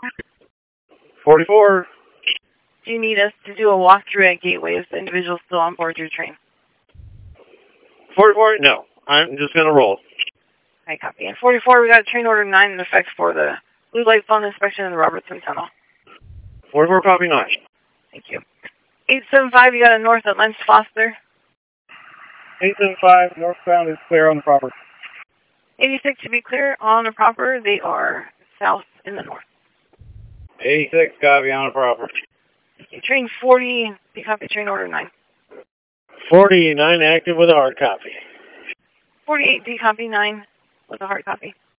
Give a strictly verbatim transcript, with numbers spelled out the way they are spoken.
forty-four. Do you need us to do a walkthrough at Gateway? Is the individual still on board your train? forty-four? No. I'm just going to roll. I copy. And forty-four, we got train order nine in effect for the blue light phone inspection in the Robertson Tunnel. forty-four, copy nine. Thank you. eight seven five, you got a north at Lens Foster. eight seven five, northbound is clear on the proper. eighty-six, to be clear, on the proper, they are south in the north. eighty-six, copy on the proper. Okay, train forty, you copy train order nine. forty-nine, active with a hard copy. forty-eight, D copy nine with a hard copy.